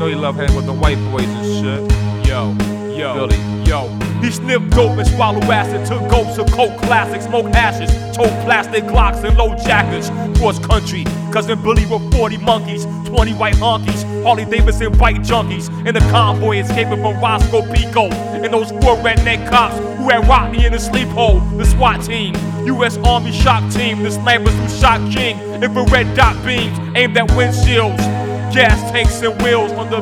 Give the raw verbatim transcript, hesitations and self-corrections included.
know you love hanging with the white boys and shit. Yo, yo, Billy. yo. He sniffed dope and swallowed acid, took gulps of coke classics, smoked hashes, told plastic Glocks and low jackets. Cross country, cousin Billy with forty monkeys, twenty white honkies, Harley Davidson bike junkies, in the convoy escaping from Roscoe Pico, and those four redneck cops who had Rodney in the sleep hole. The SWAT team, U S Army shock team, the snipers who shot King, infrared dot beams aimed at windshields, gas tanks and wheels on the